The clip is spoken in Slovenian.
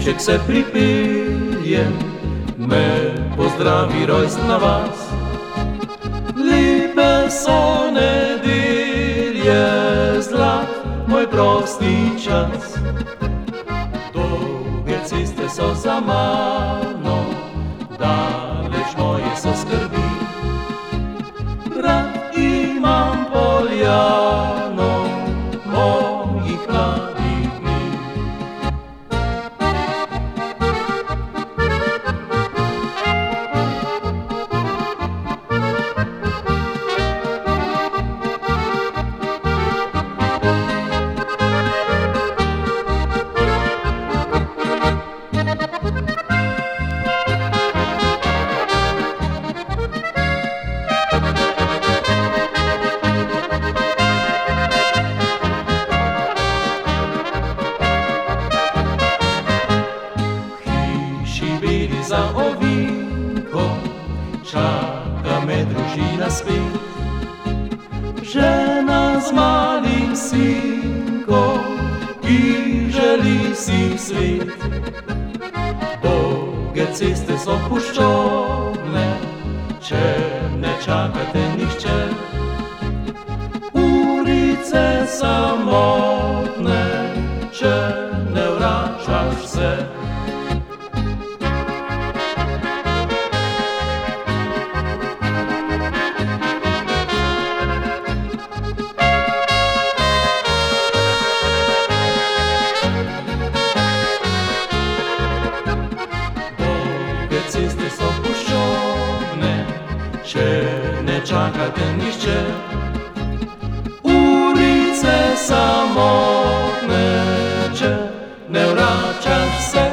Lipček se pripelje, me pozdravi rojstna vas. Lepe so nedelje, zlat moj prosti čas. Dolge ceste so za mano, daleč moje so skrbi. Rad imam poljano mojih mladih dni. Za ovinko čaka me družina spet. Žena z malim sinkom, ki želi si svet. Dolge ceste so puščovne, če ne čakate nihče. Ulice samotne, če ne vračaš se. Ceste so puščovne, če ne čakate nihče. Ulice samotne, če ne vračaš se.